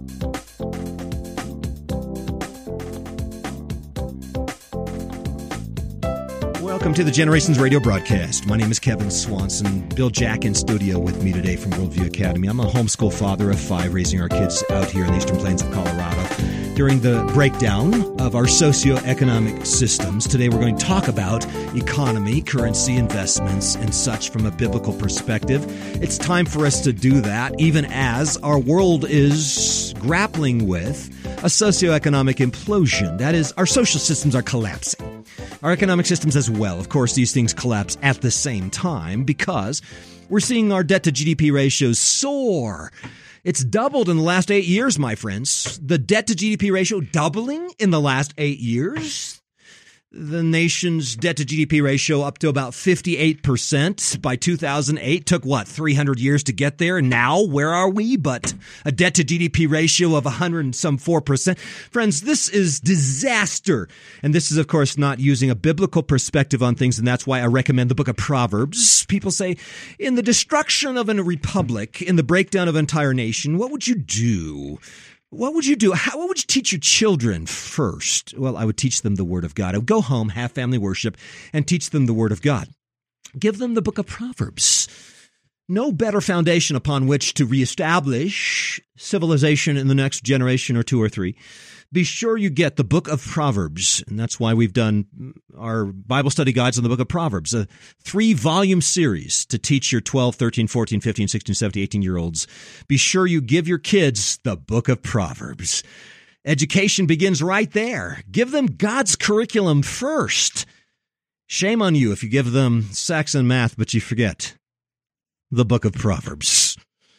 Welcome to the Generations Radio broadcast. My name is Kevin Swanson. Bill Jack in studio with me today from Worldview Academy. I'm a homeschool father of 5, raising our kids out here in the Eastern Plains of Colorado. During the breakdown of our socioeconomic systems, today we're going to talk about economy, currency, investments, and such from a biblical perspective. It's time for us to do that, even as our world is grappling with a socioeconomic implosion. That is, our social systems are collapsing. Our economic systems as well. Of course, these things collapse at the same time because we're seeing our debt to GDP ratios soar. It's doubled in the last 8 years, my friends. The debt to GDP ratio doubling in the last 8 years. The nation's debt to GDP ratio up to about 58% by 2008. Took, 300 years to get there? Now, where are we? But a debt to GDP ratio of 104%. Friends, this is disaster. And this is, of course, not using a biblical perspective on things, and that's why I recommend the book of Proverbs. People say, in the destruction of a republic, in the breakdown of an entire nation, what would you do? What would you do? What would you teach your children first? Well, I would teach them the Word of God. I would go home, have family worship, and teach them the Word of God. Give them the book of Proverbs. No better foundation upon which to reestablish civilization in the next generation or 2 or 3. Be sure you get the book of Proverbs, and that's why we've done our Bible study guides on the book of Proverbs, a 3-volume series to teach your 12, 13, 14, 15, 16, 17, 18-year-olds. Be sure you give your kids the book of Proverbs. Education begins right there. Give them God's curriculum first. Shame on you if you give them sex and math, but you forget the book of Proverbs.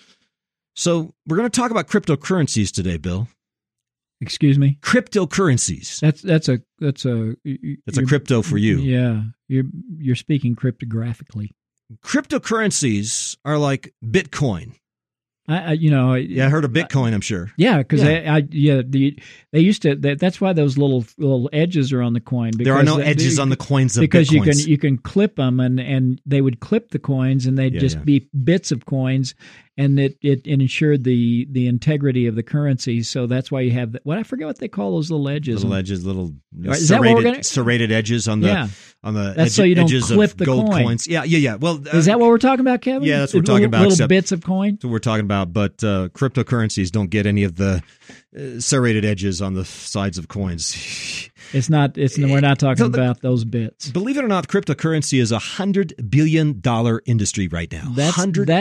So we're going to talk about cryptocurrencies today, Bill. Excuse me? Cryptocurrencies. That's a crypto for you. Yeah, you're speaking cryptographically. Cryptocurrencies are like Bitcoin. I heard of Bitcoin, I'm sure. Yeah, because they used to. That's why those little edges are on the coin. There are no edges on the coins of because Bitcoins. you can clip them, and they would clip the coins, and they'd just be bits of coins, and it ensured the integrity of the currency. So that's why you have I forget what they call those little edges. Serrated edges on the that's so you don't edges clip of the gold coin. coins. Yeah. Well, is that what we're talking about, Kevin? Yeah, that's what we're talking about. Little bits of coin. That's what we're talking about. But cryptocurrencies don't get any of the serrated edges on the sides of coins. We're not talking about those bits. Believe it or not, cryptocurrency is $100 billion industry right now. That's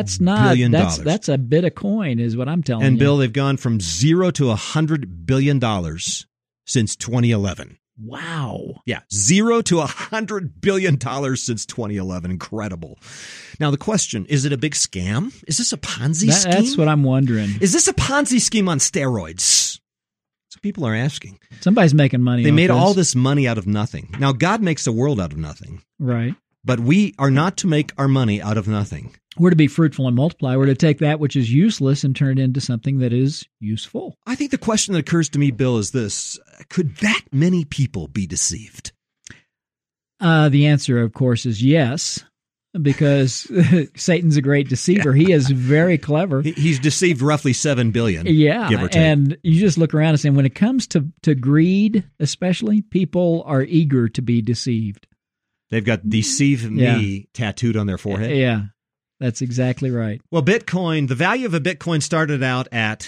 a bit of coin, is what I'm telling you. And Bill, they've gone from 0 to $100 billion since 2011. Wow. Yeah, 0 to $100 billion since 2011. Incredible. Now, the question, is it a big scam? Is this a Ponzi scheme? That's what I'm wondering. Is this a Ponzi scheme on steroids? So people are asking. Somebody's making money. They made all this money out of nothing. Now, God makes the world out of nothing. Right. But we are not to make our money out of nothing. We're to be fruitful and multiply. We're to take that which is useless and turn it into something that is useful. I think the question that occurs to me, Bill, is this. Could that many people be deceived? The answer, of course, is yes, because Satan's a great deceiver. He is very clever. He's deceived roughly 7 billion, give or take. And you just look around and say, when it comes to greed, especially, people are eager to be deceived. They've got "deceive me" tattooed on their forehead. Yeah, that's exactly right. Well, Bitcoin, the value of a Bitcoin started out at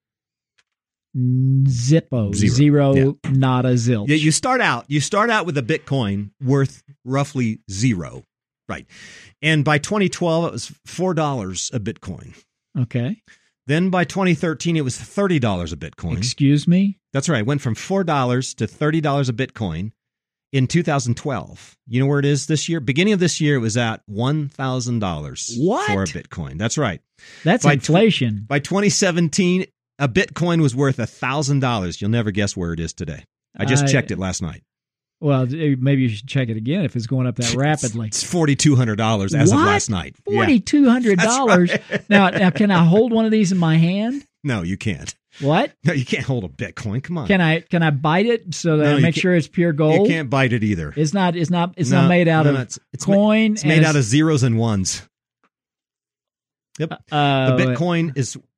Zippo, zero, nada, zilch. Yeah, you start out with a Bitcoin worth roughly 0, right? And by 2012, it was $4 a Bitcoin. Okay. Then by 2013, it was $30 a Bitcoin. Excuse me? That's right. It went from $4 to $30 a Bitcoin in 2012. You know where it is this year? Beginning of this year, it was at $1,000 for a Bitcoin. That's right. That's inflation. By 2017, a Bitcoin was worth $1,000. You'll never guess where it is today. I just checked it last night. Well, maybe you should check it again if it's going up that rapidly. It's $4,200 as of last night. $4,200? Right. Now, can I hold one of these in my hand? No, you can't. What? No, you can't hold a Bitcoin. Come on. Can I bite it so that I make sure it's pure gold? You can't bite it either. It's not made out of coin. It's made out of zeros and ones. Yep. The Bitcoin is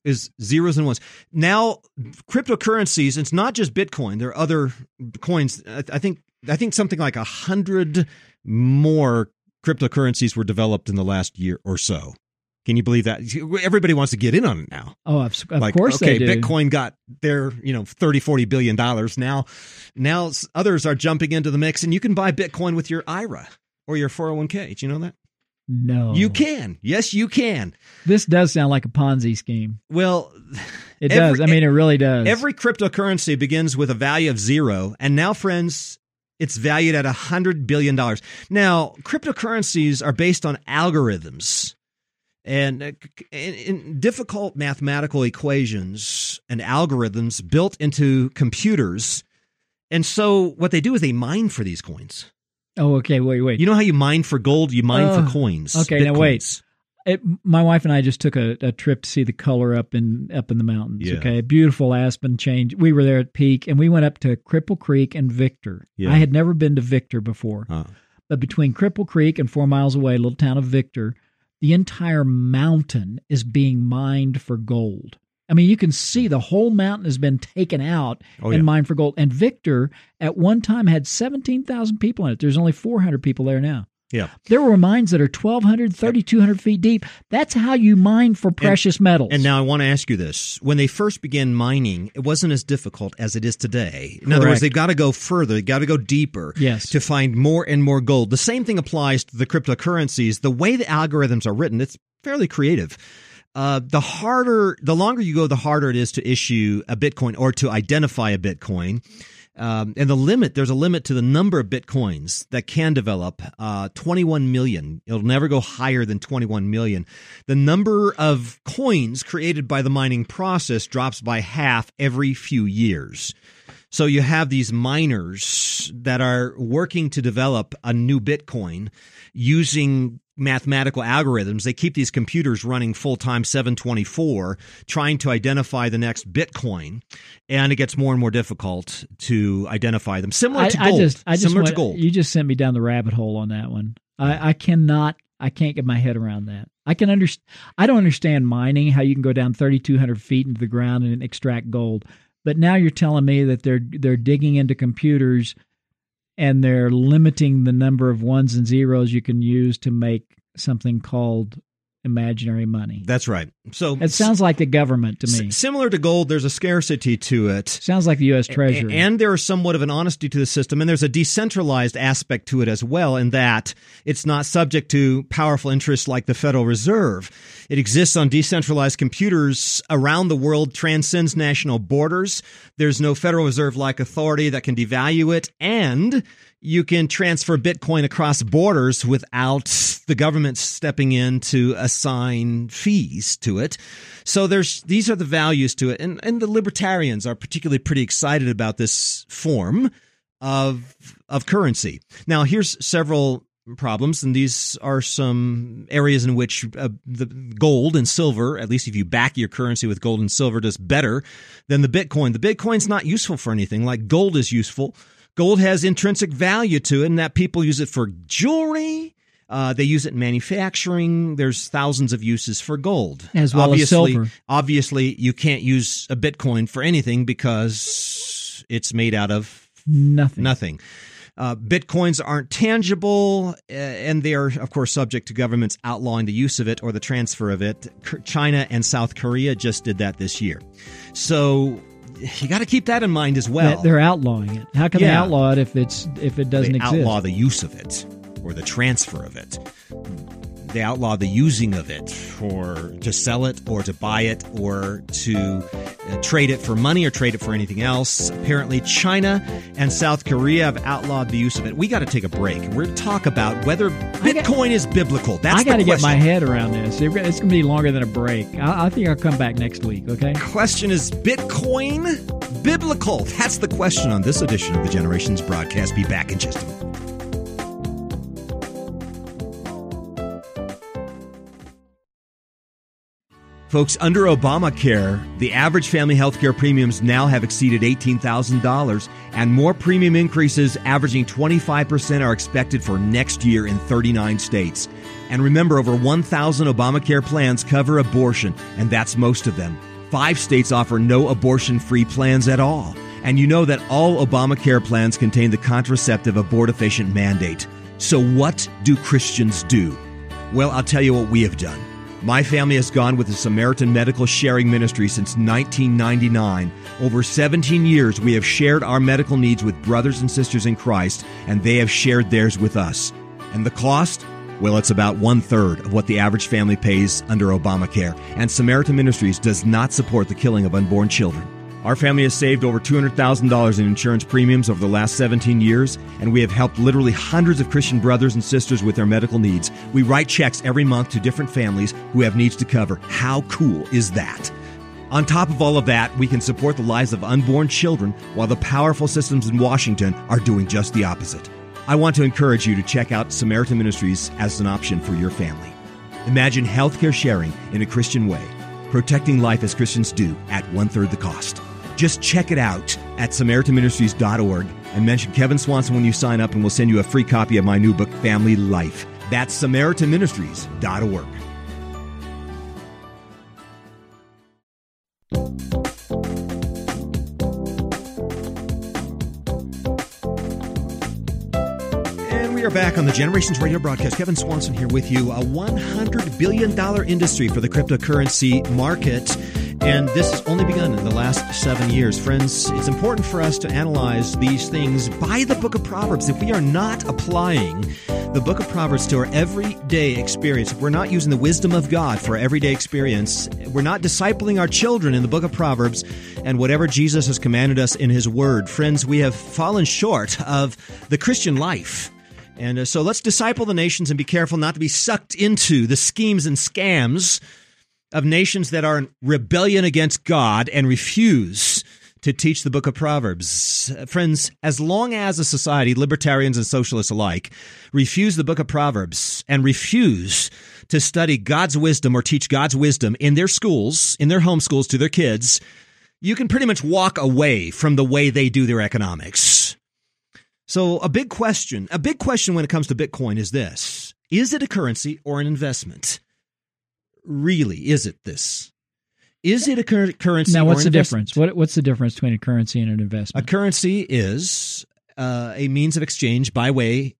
is zeros and ones. Now, cryptocurrencies, it's not just Bitcoin. There are other coins. I think something like 100 more cryptocurrencies were developed in the last year or so. Can you believe that? Everybody wants to get in on it now. Oh, of course they do. Bitcoin got their, $30-40 billion. Now others are jumping into the mix, and you can buy Bitcoin with your IRA or your 401k. Did you know that? No. You can. Yes, you can. This does sound like a Ponzi scheme. Well, it does. I mean, it really does. Every cryptocurrency begins with a value of zero, and now, friends, it's valued at $100 billion. Now, cryptocurrencies are based on algorithms. And in difficult mathematical equations and algorithms built into computers. And so what they do is they mine for these coins. Oh, okay. Wait. You know how you mine for gold? You mine for coins. Okay, Bitcoins. Now wait. My wife and I just took a trip to see the color up in the mountains. Yeah. Okay, beautiful aspen change. We were there at Peak, and we went up to Cripple Creek and Victor. Yeah. I had never been to Victor before, but between Cripple Creek and 4 miles away, a little town of Victor, the entire mountain is being mined for gold. I mean, you can see the whole mountain has been taken out and mined for gold. And Victor, at one time, had 17,000 people in it. There's only 400 people there now. Yeah. There were mines that are 1,200, 3,200 feet deep. That's how you mine for precious metals. And now I want to ask you this. When they first began mining, it wasn't as difficult as it is today. In other words, they've got to go further. They've got to go deeper to find more and more gold. The same thing applies to the cryptocurrencies. The way the algorithms are written, it's fairly creative. The longer you go, the harder it is to issue a Bitcoin or to identify a Bitcoin. And there's a limit to the number of Bitcoins that can develop, 21 million. It'll never go higher than 21 million. The number of coins created by the mining process drops by half every few years. So you have these miners that are working to develop a new Bitcoin using mathematical algorithms. They keep these computers running full-time 7/24, trying to identify the next Bitcoin, and it gets more and more difficult to identify them. Similar to gold. You just sent me down the rabbit hole on that one. I can't get my head around that. I don't understand mining, how you can go down 3,200 feet into the ground and extract gold. But now you're telling me that they're digging into computers and they're limiting the number of ones and zeros you can use to make something called imaginary money. That's right. So it sounds like the government to me. Similar to gold, there's a scarcity to it. Sounds like the U.S. Treasury. And there is somewhat of an honesty to the system, and there's a decentralized aspect to it as well, in that it's not subject to powerful interests like the Federal Reserve. It exists on decentralized computers around the world, transcends national borders. There's no Federal Reserve-like authority that can devalue it, and you can transfer Bitcoin across borders without the government stepping in to assign fees to it. So these are the values to it. And the libertarians are particularly pretty excited about this form of currency. Now, here's several problems, and these are some areas in which the gold and silver, at least if you back your currency with gold and silver, does better than the Bitcoin. The Bitcoin's not useful for anything like gold is useful. Gold has intrinsic value to it, in that people use it for jewelry. They use it in manufacturing. There's thousands of uses for gold. As well as silver. Obviously, you can't use a Bitcoin for anything because it's made out of nothing. Bitcoins aren't tangible, and they are, of course, subject to governments outlawing the use of it or the transfer of it. China and South Korea just did that this year. So you got to keep that in mind as well. They're outlawing it. How can they outlaw it if it doesn't exist? They outlaw the use of it or the transfer of it. They outlaw the using of it, or to sell it, or to buy it, or to trade it for money, or trade it for anything else. Apparently, China and South Korea have outlawed the use of it. We got to take a break. We're going to talk about whether Bitcoin is biblical. That's the question. I got to get my head around this. It's going to be longer than a break. I think I'll come back next week, okay? Question is Bitcoin biblical? That's the question on this edition of the Generations broadcast. Be back in just a moment. Folks, under Obamacare, the average family health care premiums now have exceeded $18,000, and more premium increases averaging 25% are expected for next year in 39 states. And remember, over 1,000 Obamacare plans cover abortion, and that's most of them. 5 states offer no abortion-free plans at all. And you know that all Obamacare plans contain the contraceptive abortifacient mandate. So what do Christians do? Well, I'll tell you what we have done. My family has gone with the Samaritan Medical Sharing Ministry since 1999. Over 17 years, we have shared our medical needs with brothers and sisters in Christ, and they have shared theirs with us. And the cost? Well, it's about 1/3 of what the average family pays under Obamacare. And Samaritan Ministries does not support the killing of unborn children. Our family has saved over $200,000 in insurance premiums over the last 17 years, and we have helped literally hundreds of Christian brothers and sisters with their medical needs. We write checks every month to different families who have needs to cover. How cool is that? On top of all of that, we can support the lives of unborn children while the powerful systems in Washington are doing just the opposite. I want to encourage you to check out Samaritan Ministries as an option for your family. Imagine healthcare sharing in a Christian way, protecting life as Christians do at 1/3 the cost. Just check it out at SamaritanMinistries.org and mention Kevin Swanson when you sign up, and we'll send you a free copy of my new book, Family Life. That's SamaritanMinistries.org. And we are back on the Generations Radio broadcast. Kevin Swanson here with you. A $100 billion industry for the cryptocurrency market. And this has only begun in the last 7 years. Friends, it's important for us to analyze these things by the book of Proverbs. If we are not applying the book of Proverbs to our everyday experience, if we're not using the wisdom of God for our everyday experience, we're not discipling our children in the book of Proverbs and whatever Jesus has commanded us in his word, friends, we have fallen short of the Christian life. And so let's disciple the nations and be careful not to be sucked into the schemes and scams of nations that are in rebellion against God and refuse to teach the book of Proverbs. Friends, as long as a society, libertarians and socialists alike, refuse the book of Proverbs and refuse to study God's wisdom or teach God's wisdom in their schools, in their homeschools to their kids, you can pretty much walk away from the way they do their economics. So a big question when it comes to Bitcoin is this: is it a currency or an investment? Really, is it this? Is it a currency? Now, what's the difference? What's the difference between a currency and an investment? A currency is a means of exchange by way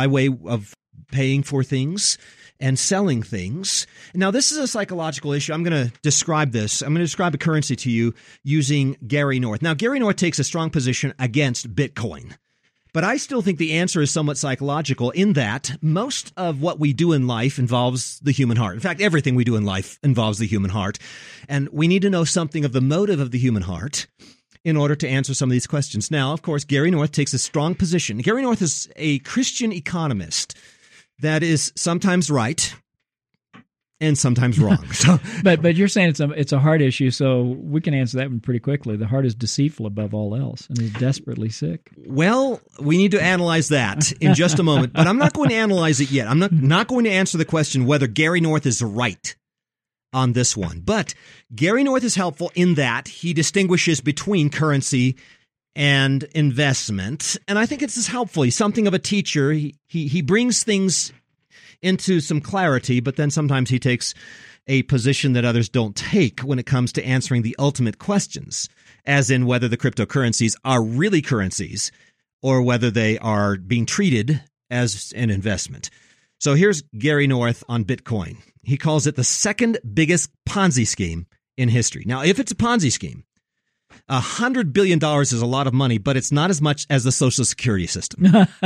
of paying for things and selling things. Now, this is a psychological issue. I'm going to describe this. I'm going to describe a currency to you using Gary North. Now, Gary North takes a strong position against Bitcoin. But I still think the answer is somewhat psychological in that most of what we do in life involves the human heart. In fact, everything we do in life involves the human heart. And we need to know something of the motive of the human heart in order to answer some of these questions. Now, of course, Gary North takes a strong position. Gary North is a Christian economist that is sometimes right and sometimes wrong. So, but you're saying it's a heart issue, so we can answer that one pretty quickly. The heart is deceitful above all else and is desperately sick. Well, we need to analyze that in just a moment, but I'm not going to analyze it yet. I'm not going to answer the question whether Gary North is right on this one. But Gary North is helpful in that he distinguishes between currency and investment, and I think it's helpful. He's something of a teacher. He brings things into some clarity, but then sometimes he takes a position that others don't take when it comes to answering the ultimate questions, as in whether the cryptocurrencies are really currencies or whether they are being treated as an investment. So here's Gary North on Bitcoin. He calls it the second biggest Ponzi scheme in history. Now, if it's a Ponzi scheme, $100 billion is a lot of money, but it's not as much as the Social Security system.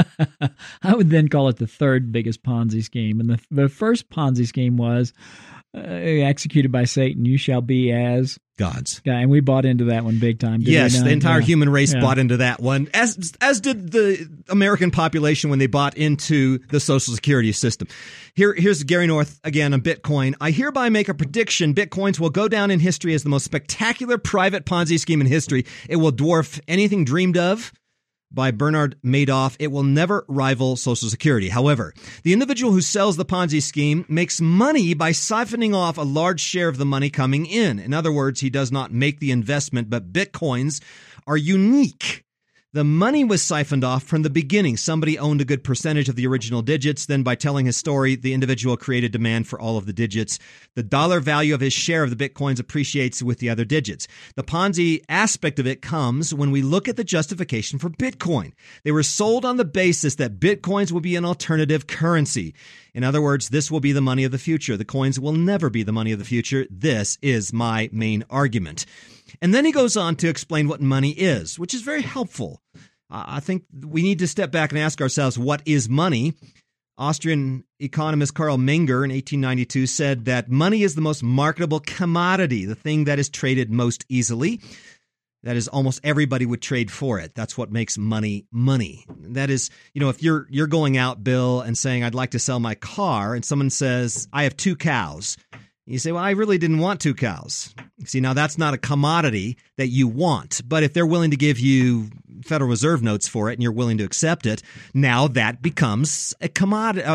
I would then call it the third biggest Ponzi scheme. And the first Ponzi scheme was executed by Satan. You shall be as gods. Yeah, and we bought into that one big time. Yes, the entire human race bought into that one, as did the American population when they bought into the Social Security system. Here's Gary North again on Bitcoin. I hereby make a prediction: Bitcoins will go down in history as the most spectacular private Ponzi scheme in history. It will dwarf anything dreamed of by Bernard Madoff. It will never rival Social Security. However, the individual who sells the Ponzi scheme makes money by siphoning off a large share of the money coming in. In other words, he does not make the investment, but Bitcoins are unique. The money was siphoned off from the beginning. Somebody owned a good percentage of the original digits. Then by telling his story, the individual created demand for all of the digits. The dollar value of his share of the Bitcoins appreciates with the other digits. The Ponzi aspect of it comes when we look at the justification for Bitcoin. They were sold on the basis that Bitcoins will be an alternative currency. In other words, this will be the money of the future. The coins will never be the money of the future. This is my main argument. And then he goes on to explain what money is, which is very helpful. I think we need to step back and ask ourselves, what is money? Austrian economist Karl Menger in 1892 said that money is the most marketable commodity, the thing that is traded most easily. That is, almost everybody would trade for it. That's what makes money money. That is, if you're going out, Bill, and saying, I'd like to sell my car, and someone says, I have 2 cows. You say, well, I really didn't want 2 cows. See, now that's not a commodity that you want. But if they're willing to give you Federal Reserve notes for it and you're willing to accept it, now that becomes a commodity,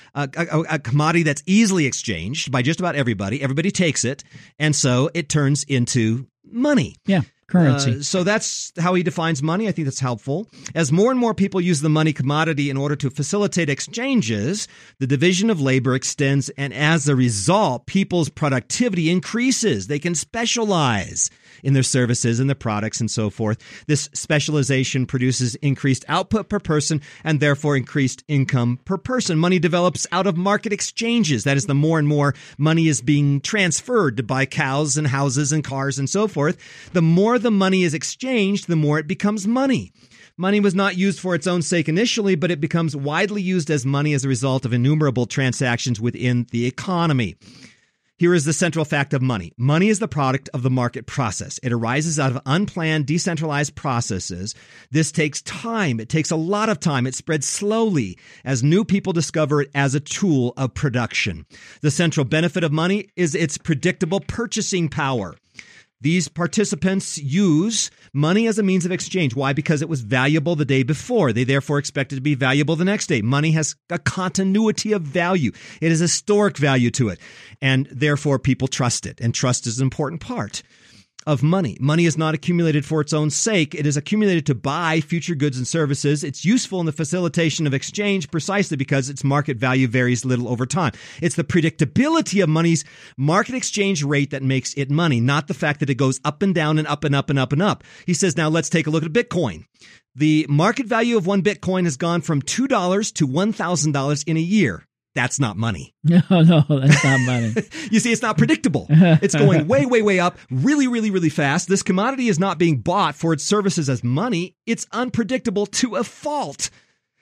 a commodity that's easily exchanged by just about everybody. Everybody takes it. And so it turns into money. Yeah. Currency. So that's how he defines money. I think that's helpful. As more and more people use the money commodity in order to facilitate exchanges, the division of labor extends, and as a result, people's productivity increases. They can specialize in their services and their products and so forth. This specialization produces increased output per person and therefore increased income per person. Money develops out of market exchanges. That is, the more and more money is being transferred to buy cows and houses and cars and so forth. The more the money is exchanged, the more it becomes money. Money was not used for its own sake initially, but it becomes widely used as money as a result of innumerable transactions within the economy. Here is the central fact of money. Money is the product of the market process. It arises out of unplanned, decentralized processes. This takes time. It takes a lot of time. It spreads slowly as new people discover it as a tool of production. The central benefit of money is its predictable purchasing power. These participants use money as a means of exchange. Why? Because it was valuable the day before. They therefore expect it to be valuable the next day. Money has a continuity of value. It has historic value to it. And therefore, people trust it. And trust is an important part of money. Money is not accumulated for its own sake. It is accumulated to buy future goods and services. It's useful in the facilitation of exchange precisely because its market value varies little over time. It's the predictability of money's market exchange rate that makes it money, not the fact that it goes up and down and up and up and up and up. He says, now let's take a look at Bitcoin. The market value of one Bitcoin has gone from $2 to $1,000 in a year. That's not money. No, that's not money. You see, it's not predictable. It's going way, way, way up really, really, really fast. This commodity is not being bought for its services as money. It's unpredictable to a fault.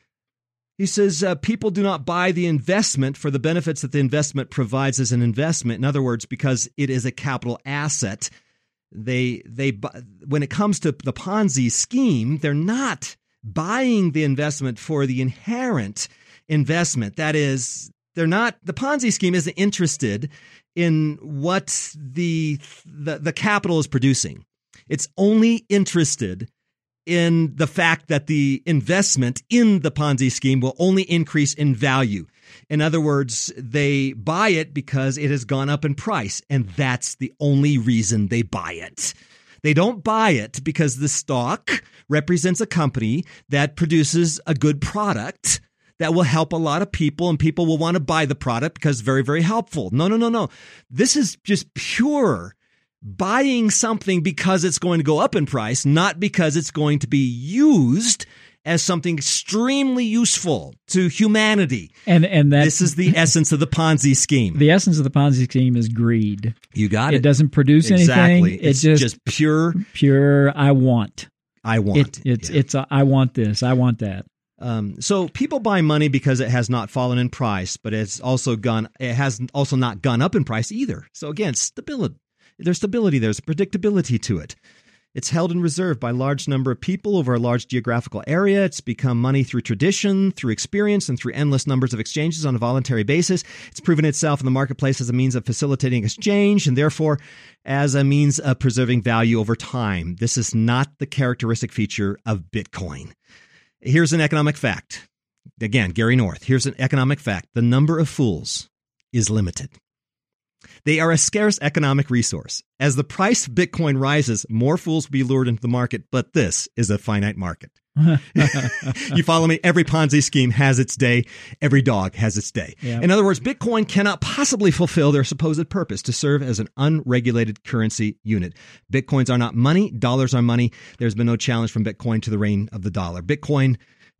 He says people do not buy the investment for the benefits that the investment provides as an investment. In other words, because it is a capital asset. They when it comes to the Ponzi scheme, they're not buying the investment for the inherent investment. That is, the Ponzi scheme isn't interested in what the capital is producing. It's only interested in the fact that the investment in the Ponzi scheme will only increase in value. In other words, they buy it because it has gone up in price, and that's the only reason they buy it. They don't buy it because the stock represents a company that produces a good product that will help a lot of people, and people will want to buy the product because it's very, very helpful. No. This is just pure buying something because it's going to go up in price, not because it's going to be used as something extremely useful to humanity. And this is the essence of the Ponzi scheme. The essence of the Ponzi scheme is greed. You got it. It doesn't produce anything. It's just pure. I want. I want. I want this. I want that. So people buy money because it has not fallen in price, but it has also not gone up in price either. So again, stability. There's stability. There's predictability to it. It's held in reserve by a large number of people over a large geographical area. It's become money through tradition, through experience, and through endless numbers of exchanges on a voluntary basis. It's proven itself in the marketplace as a means of facilitating exchange and therefore as a means of preserving value over time. This is not the characteristic feature of Bitcoin. Here's an economic fact. Again, Gary North. Here's an economic fact. The number of fools is limited. They are a scarce economic resource. As the price of Bitcoin rises, more fools will be lured into the market, but this is a finite market. You follow me? Every Ponzi scheme has its day. Every dog has its day. Yep. In other words, Bitcoin cannot possibly fulfill their supposed purpose to serve as an unregulated currency unit. Bitcoins are not money. Dollars are money. There's been no challenge from Bitcoin to the reign of the dollar. Bitcoin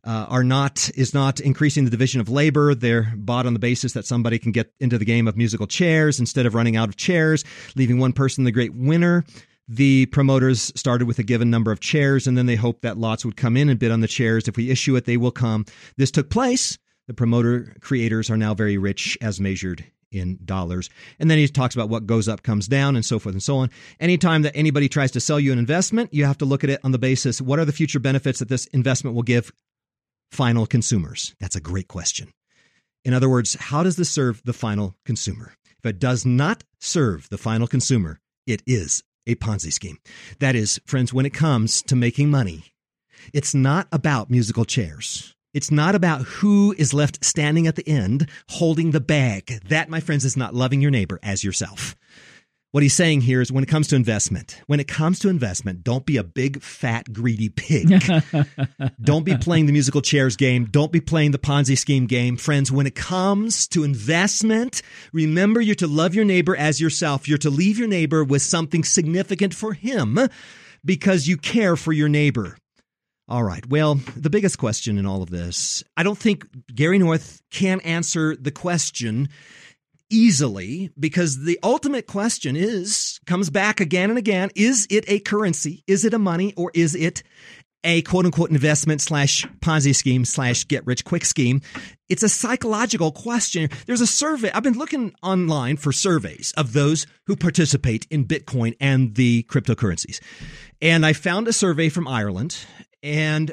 is not increasing the division of labor. They're bought on the basis that somebody can get into the game of musical chairs instead of running out of chairs, leaving one person the great winner. The promoters started with a given number of chairs, and then they hoped that lots would come in and bid on the chairs. If we issue it, they will come. This took place. The promoter creators are now very rich as measured in dollars. And then he talks about what goes up comes down and so forth and so on. Anytime that anybody tries to sell you an investment, you have to look at it on the basis, what are the future benefits that this investment will give final consumers? That's a great question. In other words, how does this serve the final consumer? If it does not serve the final consumer, it is a Ponzi scheme. That is, friends, when it comes to making money, it's not about musical chairs. It's not about who is left standing at the end holding the bag. That, my friends, is not loving your neighbor as yourself. What he's saying here is when it comes to investment, don't be a big, fat, greedy pig. Don't be playing the musical chairs game. Don't be playing the Ponzi scheme game. Friends, when it comes to investment, remember you're to love your neighbor as yourself. You're to leave your neighbor with something significant for him because you care for your neighbor. All right. Well, the biggest question in all of this, I don't think Gary North can answer the question easily, because the ultimate question comes back again and again. Is it a currency? Is it a money? Or is it a quote unquote investment / Ponzi scheme / get rich quick scheme? It's a psychological question. There's a survey. I've been looking online for surveys of those who participate in Bitcoin and the cryptocurrencies. And I found a survey from Ireland, and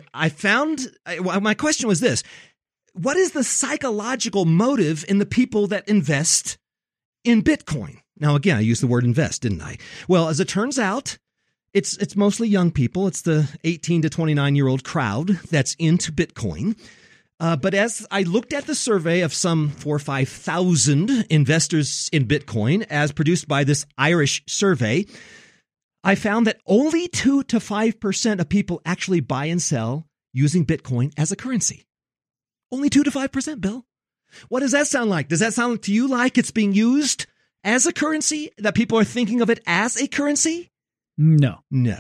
my question was this: what is the psychological motive in the people that invest in Bitcoin? Now, again, I used the word invest, didn't I? Well, as it turns out, it's mostly young people. It's the 18 to 29-year-old crowd that's into Bitcoin. But as I looked at the survey of some 4,000 or 5,000 investors in Bitcoin, as produced by this Irish survey, I found that only 2 to 5% of people actually buy and sell using Bitcoin as a currency. Only 2 to 5%, Bill. What does that sound like? Does that sound to you like it's being used as a currency? That people are thinking of it as a currency? No,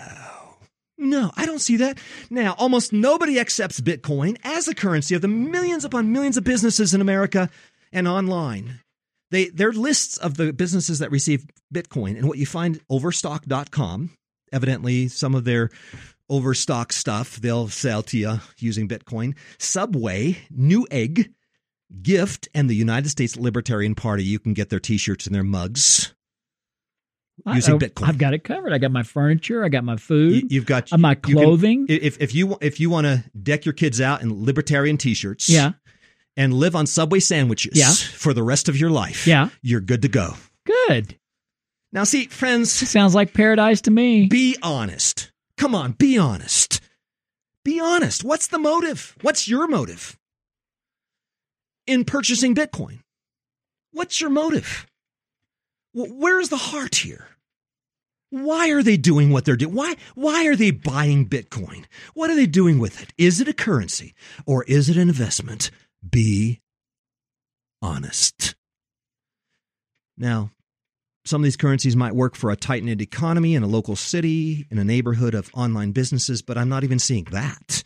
I don't see that. Now, almost nobody accepts Bitcoin as a currency of the millions upon millions of businesses in America and online. There are lists of the businesses that receive Bitcoin, and what you find, Overstock.com, evidently some of their overstock stuff they'll sell to you using Bitcoin. Subway, Newegg, Gift, and the United States Libertarian Party. You can get their T-shirts and their mugs using Bitcoin. I've got it covered. I got my furniture. I got my food. You've got my clothing. If you want to deck your kids out in libertarian T-shirts, yeah, and live on Subway sandwiches, yeah, for the rest of your life, yeah, you're good to go. Good. Now, see, friends, sounds like paradise to me. Be honest. Come on, be honest. Be honest. What's the motive? What's your motive in purchasing Bitcoin? What's your motive? Where's the heart here? Why are they doing what they're doing? Why are they buying Bitcoin? What are they doing with it? Is it a currency or is it an investment? Be honest. Now, some of these currencies might work for a tight-knit economy in a local city, in a neighborhood of online businesses, but I'm not even seeing that.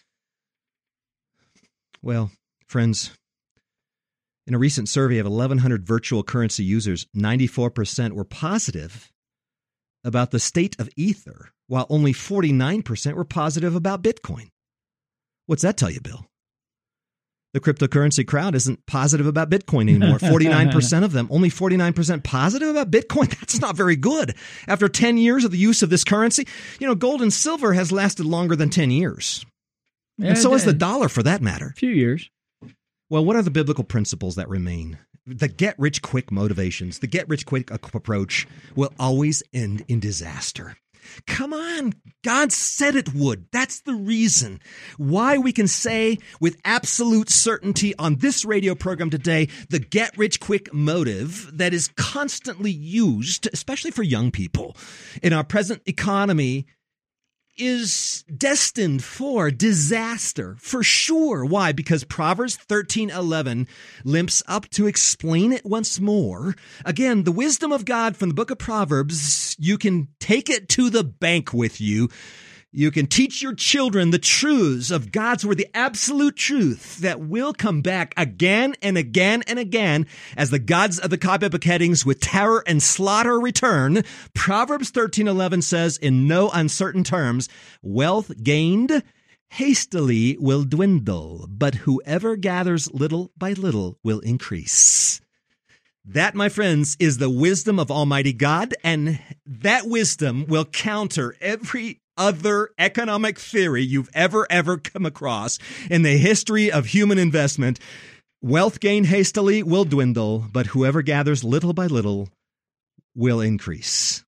Well, friends, in a recent survey of 1,100 virtual currency users, 94% were positive about the state of Ether, while only 49% were positive about Bitcoin. What's that tell you, Bill? The cryptocurrency crowd isn't positive about Bitcoin anymore. 49% of them, only 49% positive about Bitcoin. That's not very good. After 10 years of the use of this currency, gold and silver has lasted longer than 10 years. And so has the dollar, for that matter. A few years. Well, what are the biblical principles that remain? The get-rich-quick motivations, the get-rich-quick approach will always end in disaster. Come on, God said it would. That's the reason why we can say with absolute certainty on this radio program today, the get-rich-quick motive that is constantly used, especially for young people, in our present economy is destined for disaster, for sure. Why? Because Proverbs 13:11 limps up to explain it once more. Again, the wisdom of God from the book of Proverbs, you can take it to the bank with you. You can teach your children the truths of God's word, the absolute truth that will come back again and again and again as the gods of the copybook beheadings with terror and slaughter return. Proverbs 13:11 says in no uncertain terms, wealth gained hastily will dwindle, but whoever gathers little by little will increase. That, my friends, is the wisdom of Almighty God, and that wisdom will counter every other economic theory you've ever come across in the history of human investment. Wealth gained hastily will dwindle, but whoever gathers little by little will increase.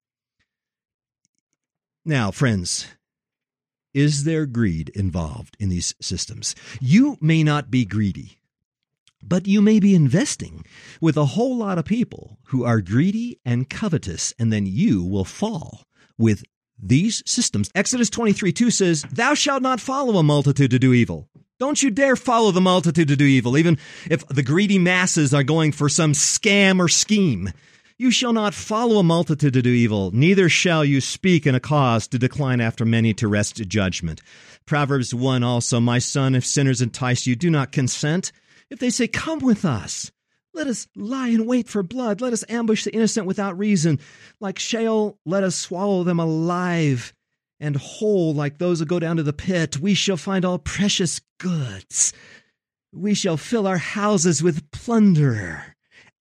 Now, friends, is there greed involved in these systems? You may not be greedy, but you may be investing with a whole lot of people who are greedy and covetous, and then you will fall with these systems. Exodus 23:2 says, "Thou shalt not follow a multitude to do evil." Don't you dare follow the multitude to do evil, even if the greedy masses are going for some scam or scheme. You shall not follow a multitude to do evil, neither shall you speak in a cause to decline after many to wrest judgment. Proverbs 1 also, "My son, if sinners entice you, do not consent. If they say, 'Come with us,' let us lie in wait for blood. Let us ambush the innocent without reason. Like Sheol, let us swallow them alive, and whole like those who go down to the pit. We shall find all precious goods. We shall fill our houses with plunder.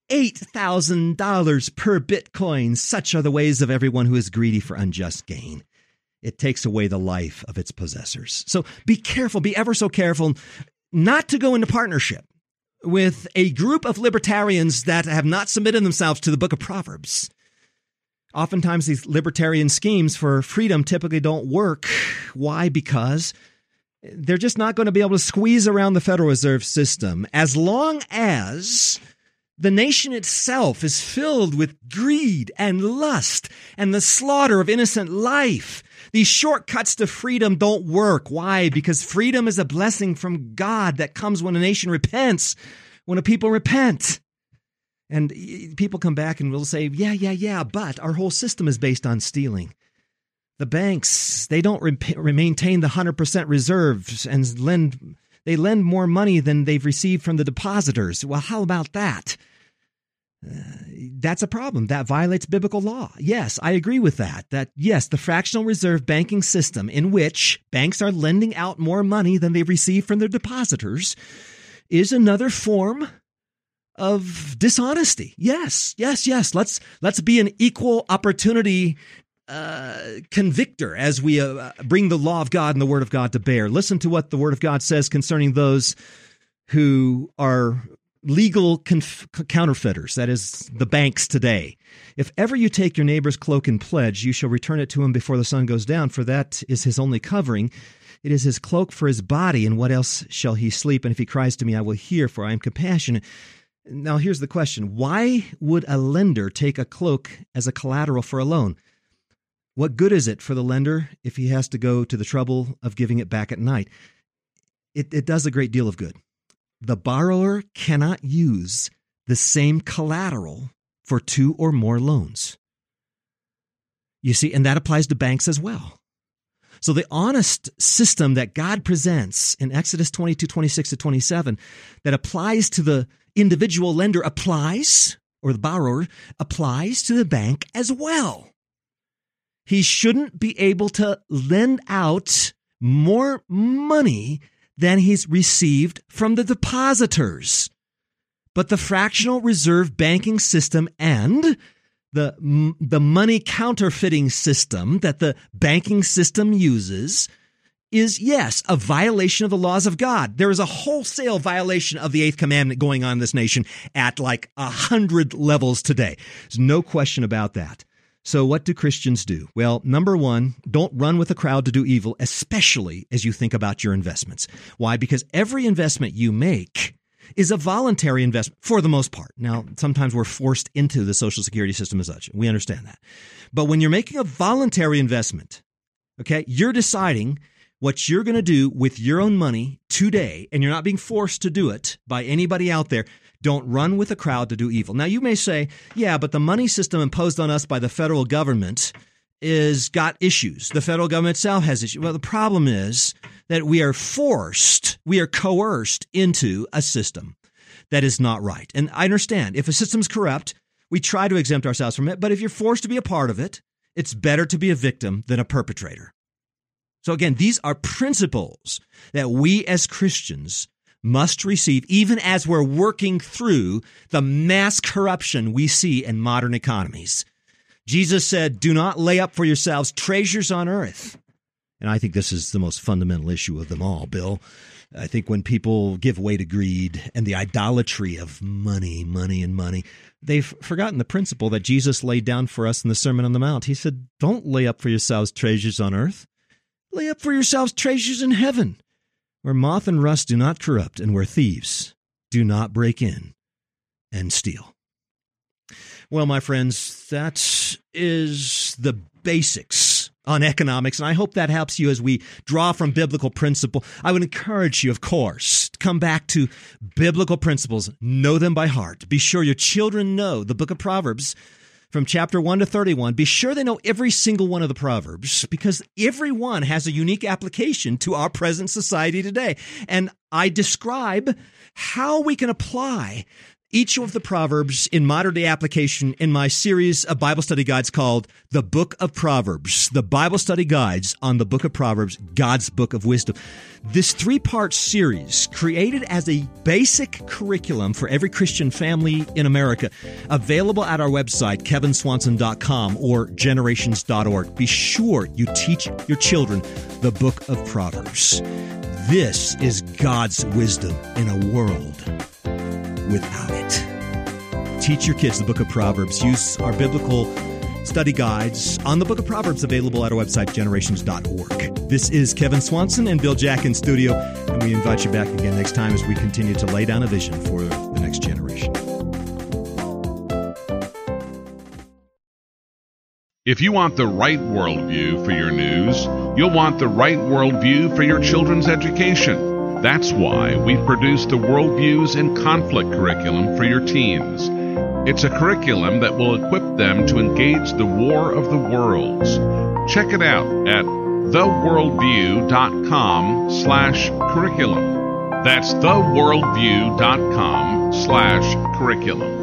$8,000 per Bitcoin. Such are the ways of everyone who is greedy for unjust gain. It takes away the life of its possessors." So be careful, be ever so careful not to go into partnership with a group of libertarians that have not submitted themselves to the book of Proverbs. Oftentimes, these libertarian schemes for freedom typically don't work. Why? Because they're just not going to be able to squeeze around the Federal Reserve System. As long as the nation itself is filled with greed and lust and the slaughter of innocent life, these shortcuts to freedom don't work. Why? Because freedom is a blessing from God that comes when a nation repents, when a people repent. And people come back and will say, yeah, but our whole system is based on stealing. The banks, they don't maintain the 100% reserves and they lend more money than they've received from the depositors. Well, how about that? That's a problem. That violates biblical law. Yes, I agree with that. Yes, the fractional reserve banking system in which banks are lending out more money than they receive from their depositors is another form of dishonesty. Yes. Let's be an equal opportunity convictor as we bring the law of God and the word of God to bear. Listen to what the word of God says concerning those who are legal counterfeiters, that is, the banks today. "If ever you take your neighbor's cloak in pledge, you shall return it to him before the sun goes down, for that is his only covering. It is his cloak for his body, and what else shall he sleep? And if he cries to me, I will hear, for I am compassionate." Now, here's the question. Why would a lender take a cloak as a collateral for a loan? What good is it for the lender if he has to go to the trouble of giving it back at night? It does a great deal of good. The borrower cannot use the same collateral for two or more loans. You see, and that applies to banks as well. So the honest system that God presents in Exodus 22:26-27 that applies to the individual lender applies, or the borrower applies to the bank as well. He shouldn't be able to lend out more money than he's received from the depositors. But the fractional reserve banking system and the money counterfeiting system that the banking system uses is, yes, a violation of the laws of God. There is a wholesale violation of the 8th commandment going on in this nation at like 100 levels today. There's no question about that. So what do Christians do? Well, number one, don't run with the crowd to do evil, especially as you think about your investments. Why? Because every investment you make is a voluntary investment for the most part. Now, sometimes we're forced into the Social Security system as such. We understand that. But when you're making a voluntary investment, Okay? You're deciding what you're going to do with your own money today, and you're not being forced to do it by anybody out there. Don't run with the crowd to do evil. Now, you may say, yeah, but the money system imposed on us by the federal government is got issues. The federal government itself has issues. Well, the problem is that we are coerced into a system that is not right. And I understand if a system's corrupt, we try to exempt ourselves from it. But if you're forced to be a part of it, it's better to be a victim than a perpetrator. So again, these are principles that we as Christians must receive, even as we're working through the mass corruption we see in modern economies. Jesus said, do not lay up for yourselves treasures on earth. And I think this is the most fundamental issue of them all, Bill. I think when people give way to greed and the idolatry of money, they've forgotten the principle that Jesus laid down for us in the Sermon on the Mount. He said, don't lay up for yourselves treasures on earth. Lay up for yourselves treasures in heaven, where moth and rust do not corrupt and where thieves do not break in and steal. Well, my friends, that is the basics on economics, and I hope that helps you as we draw from biblical principle. I would encourage you, of course, to come back to biblical principles. Know them by heart. Be sure your children know the book of Proverbs from chapter 1 to 31. Be sure they know every single one of the Proverbs, because every one has a unique application to our present society today. And I describe how we can apply each of the Proverbs in modern-day application in my series of Bible study guides called The Book of Proverbs, the Bible study guides on the Book of Proverbs, God's Book of Wisdom. This three-part series, created as a basic curriculum for every Christian family in America, available at our website, kevinswanson.com or generations.org. Be sure you teach your children the Book of Proverbs. This is God's wisdom in a world without it. Teach your kids the book of Proverbs. Use our biblical study guides on the book of Proverbs, available at our website, generations.org. This is Kevin Swanson and Bill Jack in studio, and we invite you back again next time as we continue to lay down a vision for the next generation. If you want the right worldview for your news, you'll want the right worldview for your children's education. That's why we produce the Worldviews in Conflict curriculum for your teens. It's a curriculum that will equip them to engage the war of the worlds. Check it out at theworldview.com/curriculum. That's theworldview.com/curriculum.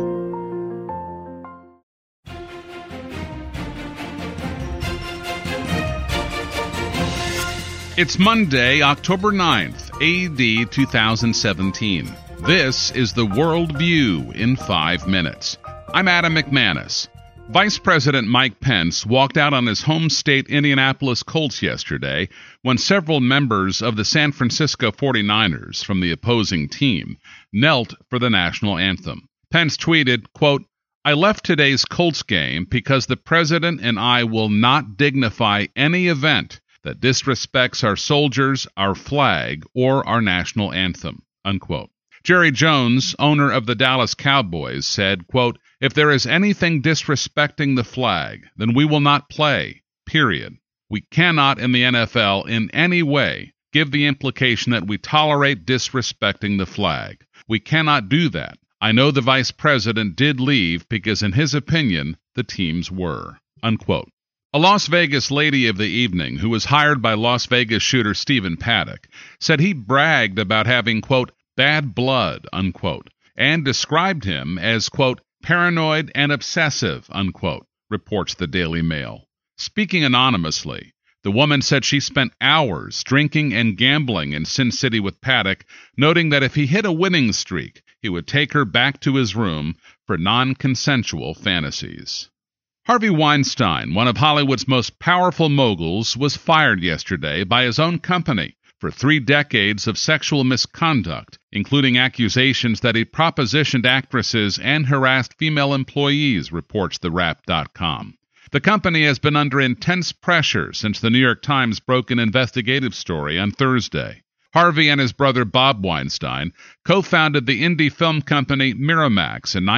It's Monday, October 9th, A.D. 2017. This is the World View in 5 minutes. I'm Adam McManus. Vice President Mike Pence walked out on his home state Indianapolis Colts yesterday when several members of the San Francisco 49ers from the opposing team knelt for the national anthem. Pence tweeted, quote, I left today's Colts game because the president and I will not dignify any event that disrespects our soldiers, our flag, or our national anthem, unquote. Jerry Jones, owner of the Dallas Cowboys, said, quote, if there is anything disrespecting the flag, then we will not play, period. We cannot in the NFL in any way give the implication that we tolerate disrespecting the flag. We cannot do that. I know the vice president did leave because in his opinion, the teams were, unquote. A Las Vegas lady of the evening who was hired by Las Vegas shooter Stephen Paddock said he bragged about having, quote, bad blood, unquote, and described him as, quote, paranoid and obsessive, unquote, reports the Daily Mail. Speaking anonymously, the woman said she spent hours drinking and gambling in Sin City with Paddock, noting that if he hit a winning streak, he would take her back to his room for non-consensual fantasies. Harvey Weinstein, one of Hollywood's most powerful moguls, was fired yesterday by his own company for 3 decades of sexual misconduct, including accusations that he propositioned actresses and harassed female employees, reports TheWrap.com. The company has been under intense pressure since the New York Times broke an investigative story on Thursday. Harvey and his brother Bob Weinstein co-founded the indie film company Miramax in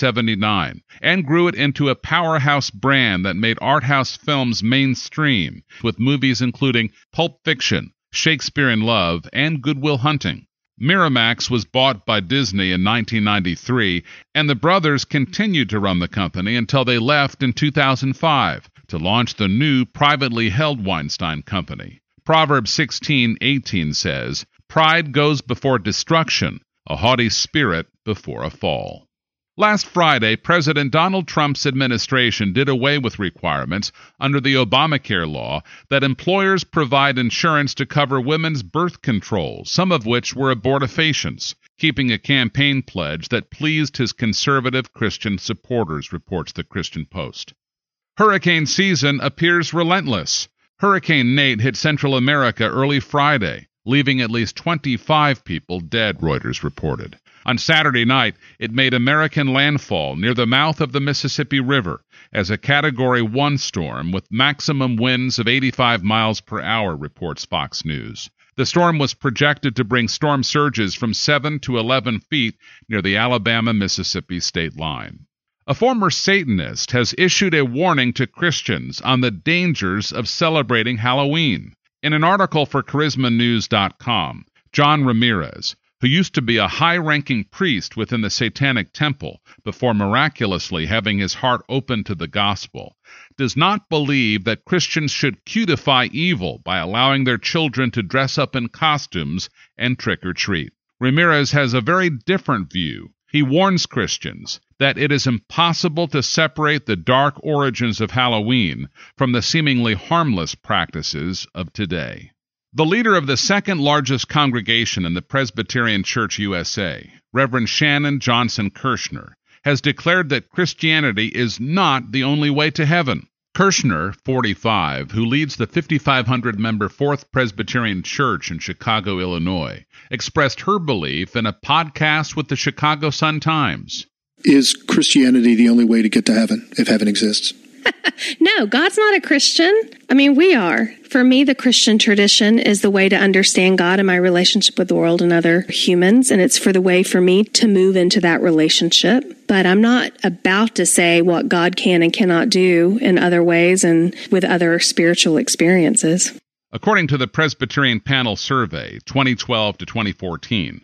1979 and grew it into a powerhouse brand that made art house films mainstream, with movies including Pulp Fiction, Shakespeare in Love, and Good Will Hunting. Miramax was bought by Disney in 1993, and the brothers continued to run the company until they left in 2005 to launch the new privately held Weinstein Company. Proverbs 16:18 says, "Pride goes before destruction, a haughty spirit before a fall." Last Friday, President Donald Trump's administration did away with requirements under the Obamacare law that employers provide insurance to cover women's birth control, some of which were abortifacients, keeping a campaign pledge that pleased his conservative Christian supporters, reports the Christian Post. Hurricane season appears relentless. Hurricane Nate hit Central America early Friday, leaving at least 25 people dead, Reuters reported. On Saturday night, it made American landfall near the mouth of the Mississippi River as a Category 1 storm with maximum winds of 85 miles per hour, reports Fox News. The storm was projected to bring storm surges from 7 to 11 feet near the Alabama-Mississippi state line. A former Satanist has issued a warning to Christians on the dangers of celebrating Halloween. In an article for CharismaNews.com, John Ramirez, who used to be a high-ranking priest within the Satanic Temple before miraculously having his heart opened to the gospel, does not believe that Christians should cutify evil by allowing their children to dress up in costumes and trick-or-treat. Ramirez has a very different view. He warns Christians that it is impossible to separate the dark origins of Halloween from the seemingly harmless practices of today. The leader of the second largest congregation in the Presbyterian Church USA, Reverend Shannon Johnson Kirshner, has declared that Christianity is not the only way to heaven. Kirshner, 45, who leads the 5,500-member Fourth Presbyterian Church in Chicago, Illinois, expressed her belief in a podcast with the Chicago Sun-Times. Is Christianity the only way to get to heaven, if heaven exists? No, God's not a Christian. I mean, we are. For me, the Christian tradition is the way to understand God and my relationship with the world and other humans, and it's for the way for me to move into that relationship. But I'm not about to say what God can and cannot do in other ways and with other spiritual experiences. According to the Presbyterian Panel Survey, 2012 to 2014,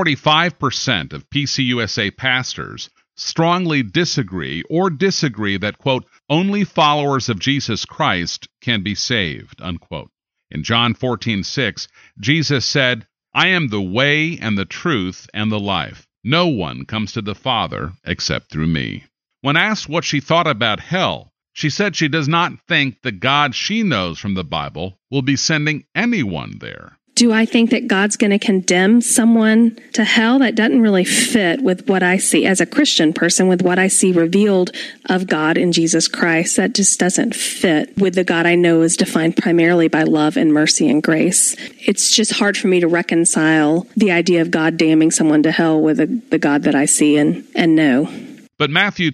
45% of PCUSA pastors strongly disagree that, quote, only followers of Jesus Christ can be saved, unquote. In John 14:6, Jesus said, I am the way and the truth and the life. No one comes to the Father except through me. When asked what she thought about hell, she said she does not think the God she knows from the Bible will be sending anyone there. Do I think that God's going to condemn someone to hell? That doesn't really fit with what I see as a Christian person, with what I see revealed of God in Jesus Christ. That just doesn't fit with the God I know is defined primarily by love and mercy and grace. It's just hard for me to reconcile the idea of God damning someone to hell with the God that I see and know. But Matthew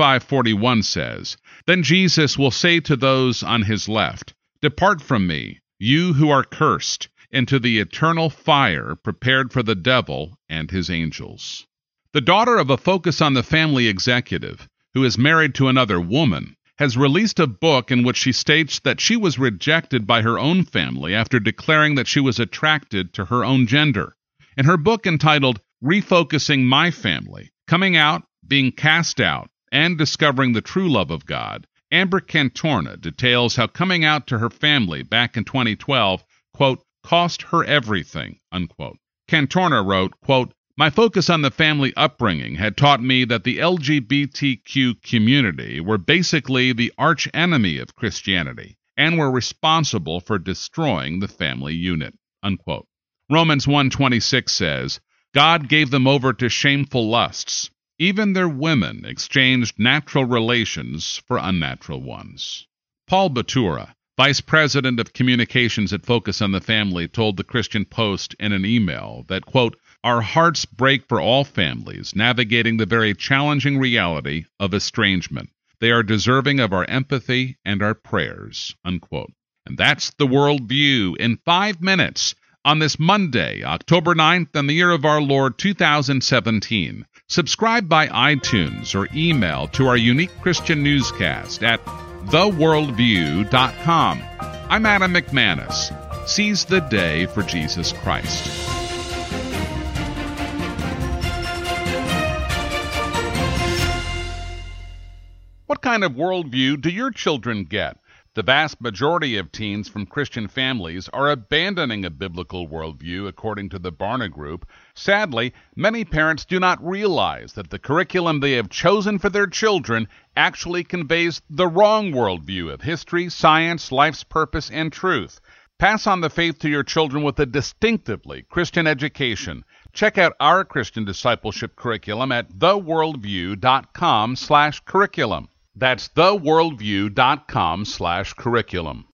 25:41 says, Then Jesus will say to those on his left, Depart from me, you who are cursed, into the eternal fire prepared for the devil and his angels. The daughter of a Focus on the Family executive, who is married to another woman, has released a book in which she states that she was rejected by her own family after declaring that she was attracted to her own gender. In her book entitled Refocusing My Family, Coming Out, Being Cast Out, and Discovering the True Love of God, Amber Cantorna details how coming out to her family back in 2012, quote, cost her everything, unquote. Cantorna wrote, quote, My focus on the family upbringing had taught me that the LGBTQ community were basically the arch enemy of Christianity and were responsible for destroying the family unit, unquote. Romans 1:26 says, God gave them over to shameful lusts. Even their women exchanged natural relations for unnatural ones. Paul Batura, Vice President of Communications at Focus on the Family, told the Christian Post in an email that, quote, Our hearts break for all families navigating the very challenging reality of estrangement. They are deserving of our empathy and our prayers, unquote. And that's the World View in 5 minutes. on this Monday, October 9th, in the year of our Lord 2017. Subscribe by iTunes or email to our unique Christian newscast at theworldview.com. I'm Adam McManus. Seize the day for Jesus Christ. What kind of worldview do your children get? The vast majority of teens from Christian families are abandoning a biblical worldview, according to the Barna Group. Sadly, many parents do not realize that the curriculum they have chosen for their children actually conveys the wrong worldview of history, science, life's purpose, and truth. Pass on the faith to your children with a distinctively Christian education. Check out our Christian discipleship curriculum at theworldview.com/curriculum. That's theworldview.com/curriculum.